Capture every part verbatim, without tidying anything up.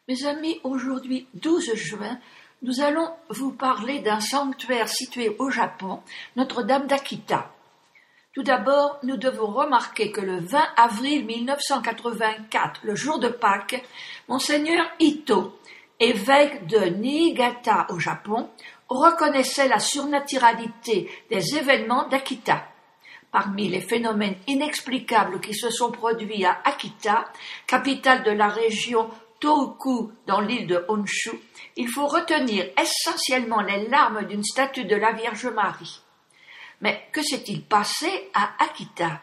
Mes amis, aujourd'hui, douze juin, nous allons vous parler d'un sanctuaire situé au Japon, Notre-Dame d'Akita. Tout d'abord, nous devons remarquer que le vingt avril mille neuf cent quatre-vingt-quatre, le jour de Pâques, Monseigneur Ito, évêque de Niigata au Japon, reconnaissait la surnaturalité des événements d'Akita. Parmi les phénomènes inexplicables qui se sont produits à Akita, capitale de la région Tohoku dans l'île de Honshu, il faut retenir essentiellement les larmes d'une statue de la Vierge Marie. Mais que s'est-il passé à Akita?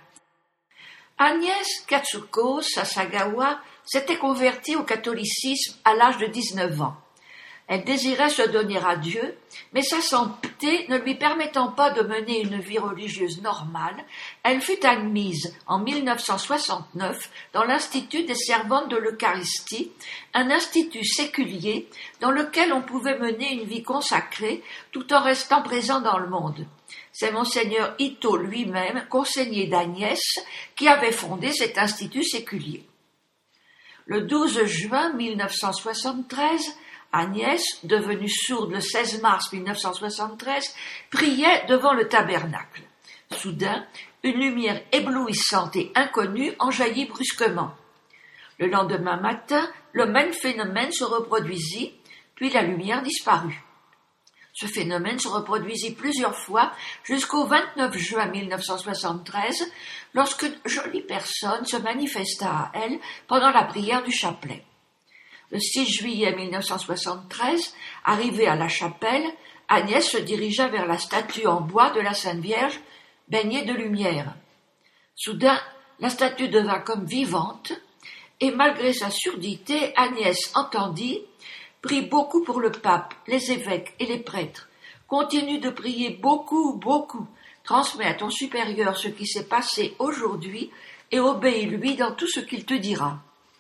Agnès Katsuko Sasagawa s'était convertie au catholicisme à l'âge de dix-neuf ans. Elle désirait se donner à Dieu, mais sa santé ne lui permettant pas de mener une vie religieuse normale, elle fut admise en mille neuf cent soixante-neuf dans l'Institut des Servantes de l'Eucharistie, un institut séculier dans lequel on pouvait mener une vie consacrée tout en restant présent dans le monde. C'est Monseigneur Ito lui-même, conseiller d'Agnès, qui avait fondé cet institut séculier. Le douze juin mille neuf cent soixante-treize, Agnès, devenue sourde le seize mars mille neuf cent soixante-treize, priait devant le tabernacle. Soudain, une lumière éblouissante et inconnue en jaillit brusquement. Le lendemain matin, le même phénomène se reproduisit, puis la lumière disparut. Ce phénomène se reproduisit plusieurs fois jusqu'au vingt-neuf juin mille neuf cent soixante-treize, lorsqu'une jolie personne se manifesta à elle pendant la prière du chapelet. Le six juillet mille neuf cent soixante-treize, arrivée à la chapelle, Agnès se dirigea vers la statue en bois de la Sainte Vierge, baignée de lumière. Soudain, la statue devint comme vivante, et malgré sa surdité, Agnès entendit, prie beaucoup pour le pape, les évêques et les prêtres. Continue de prier beaucoup, beaucoup. Transmets à ton supérieur ce qui s'est passé aujourd'hui et obéis-lui dans tout ce qu'il te dira.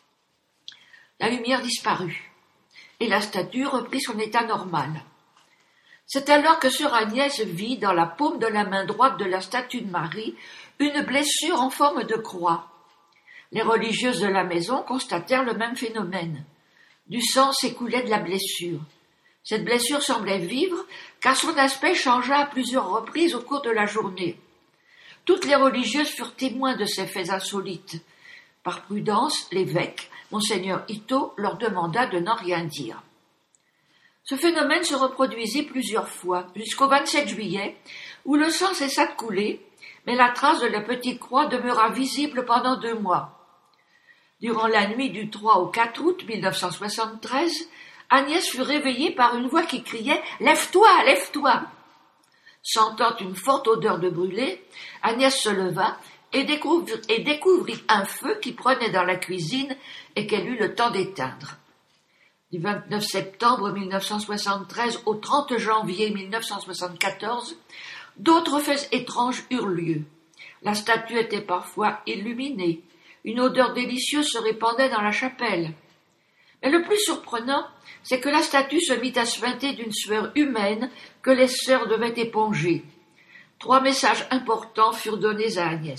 La lumière disparut, et la statue reprit son état normal. C'est alors que sœur Agnès vit dans la paume de la main droite de la statue de Marie une blessure en forme de croix. Les religieuses de la maison constatèrent le même phénomène. Du sang s'écoulait de la blessure. Cette blessure semblait vivre, car son aspect changea à plusieurs reprises au cours de la journée. Toutes les religieuses furent témoins de ces faits insolites. Par prudence, l'évêque, Monseigneur Ito, leur demanda de n'en rien dire. Ce phénomène se reproduisit plusieurs fois, jusqu'au vingt-sept juillet, où le sang cessa de couler, mais la trace de la petite croix demeura visible pendant deux mois. Durant la nuit du trois au quatre août mille neuf cent soixante-treize, Agnès fut réveillée par une voix qui criait « Lève-toi, lève-toi !» Sentant une forte odeur de brûlé, Agnès se leva et découvrit, et découvrit un feu qui prenait dans la cuisine et qu'elle eut le temps d'éteindre. Du vingt-neuf septembre mille neuf cent soixante-treize au trente janvier mille neuf cent soixante-quatorze, d'autres faits étranges eurent lieu. La statue était parfois illuminée. Une odeur délicieuse se répandait dans la chapelle. Mais le plus surprenant, c'est que la statue se mit à suinter d'une sueur humaine que les sœurs devaient éponger. Trois messages importants furent donnés à Agnès.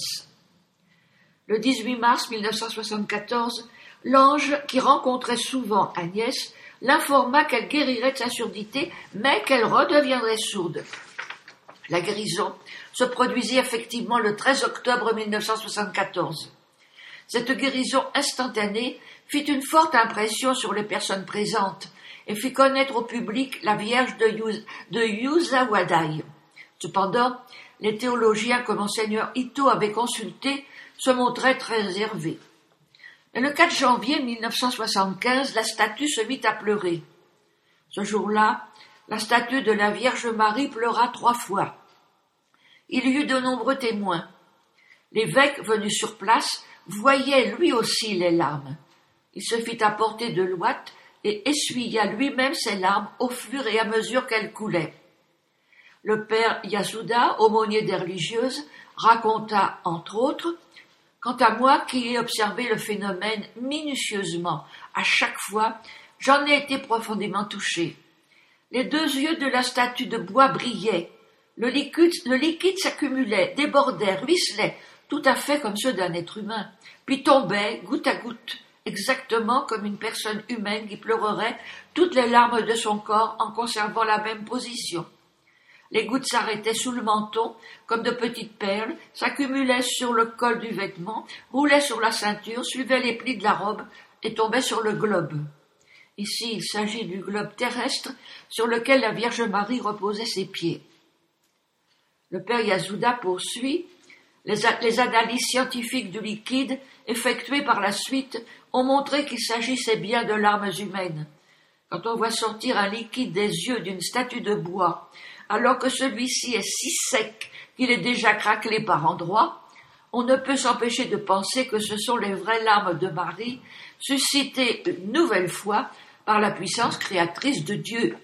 Le dix-huit mars mille neuf cent soixante-quatorze, l'ange, qui rencontrait souvent Agnès, l'informa qu'elle guérirait de sa surdité, mais qu'elle redeviendrait sourde. La guérison se produisit effectivement le treize octobre mille neuf cent soixante-quatorze. Cette guérison instantanée fit une forte impression sur les personnes présentes et fit connaître au public la Vierge de, Yuz, de Yuzawadai. Cependant, les théologiens que Monseigneur Ito avait consultés se montraient très réservés. Mais le quatre janvier mille neuf cent soixante-quinze, la statue se mit à pleurer. Ce jour-là, la statue de la Vierge Marie pleura trois fois. Il y eut de nombreux témoins. L'évêque, venu sur place, voyait lui aussi les larmes. Il se fit apporter de l'ouate et essuya lui-même ses larmes au fur et à mesure qu'elles coulaient. Le père Yasuda, aumônier des religieuses, raconta, entre autres, « Quant à moi qui ai observé le phénomène minutieusement, à chaque fois, j'en ai été profondément touché. Les deux yeux de la statue de bois brillaient, le liquide, le liquide s'accumulait, débordait, ruisselait, tout à fait comme ceux d'un être humain, puis tombait goutte à goutte, exactement comme une personne humaine qui pleurerait toutes les larmes de son corps en conservant la même position. Les gouttes s'arrêtaient sous le menton, comme de petites perles, s'accumulaient sur le col du vêtement, roulaient sur la ceinture, suivaient les plis de la robe et tombaient sur le globe. Ici, il s'agit du globe terrestre sur lequel la Vierge Marie reposait ses pieds. Le père Yasuda poursuit. Les, les analyses scientifiques du liquide, effectuées par la suite, ont montré qu'il s'agissait bien de larmes humaines. Quand on voit sortir un liquide des yeux d'une statue de bois, alors que celui-ci est si sec qu'il est déjà craquelé par endroits, on ne peut s'empêcher de penser que ce sont les vraies larmes de Marie, suscitées une nouvelle fois par la puissance créatrice de Dieu.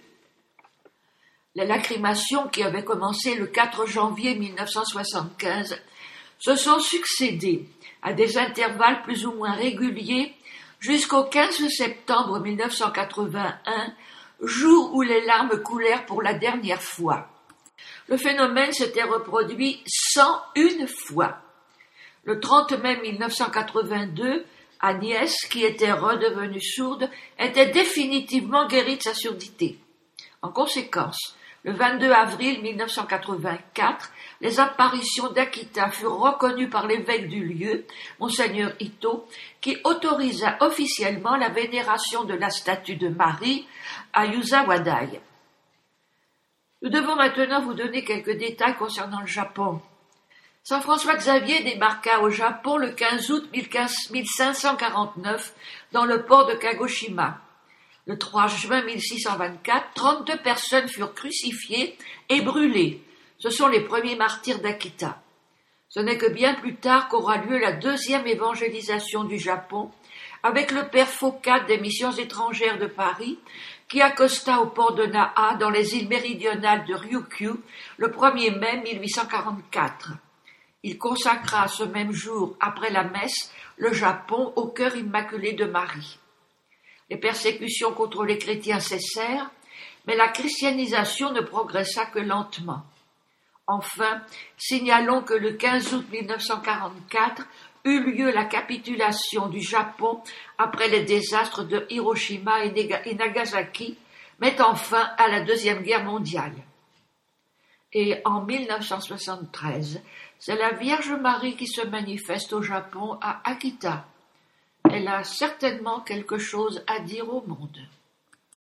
Les lacrymations qui avaient commencé le quatre janvier mille neuf cent soixante-quinze se sont succédées à des intervalles plus ou moins réguliers jusqu'au quinze septembre mille neuf cent quatre-vingt-un, jour où les larmes coulèrent pour la dernière fois. Le phénomène s'était reproduit cent une fois. Le trente mai mille neuf cent quatre-vingt-deux, Agnès, qui était redevenue sourde, était définitivement guérie de sa surdité. En conséquence, le vingt-deux avril mille neuf cent quatre-vingt-quatre, les apparitions d'Akita furent reconnues par l'évêque du lieu, Monseigneur Ito, qui autorisa officiellement la vénération de la statue de Marie à Yusa-Wadai. Nous devons maintenant vous donner quelques détails concernant le Japon. Saint François Xavier débarqua au Japon le quinze août mille cinq cent quarante-neuf dans le port de Kagoshima. Le trois juin mille six cent vingt-quatre, trente-deux personnes furent crucifiées et brûlées. Ce sont les premiers martyrs d'Akita. Ce n'est que bien plus tard qu'aura lieu la deuxième évangélisation du Japon, avec le père Foucault des missions étrangères de Paris, qui accosta au port de Naha dans les îles méridionales de Ryukyu le premier mai mille huit cent quarante-quatre. Il consacra ce même jour, après la messe, le Japon au cœur immaculé de Marie. Les persécutions contre les chrétiens cessèrent, mais la christianisation ne progressa que lentement. Enfin, signalons que le quinze août mille neuf cent quarante-quatre eut lieu la capitulation du Japon après les désastres de Hiroshima et Nagasaki, mettant fin à la Deuxième Guerre mondiale. Et en mille neuf cent soixante-treize, c'est la Vierge Marie qui se manifeste au Japon à Akita. Elle a certainement quelque chose à dire au monde.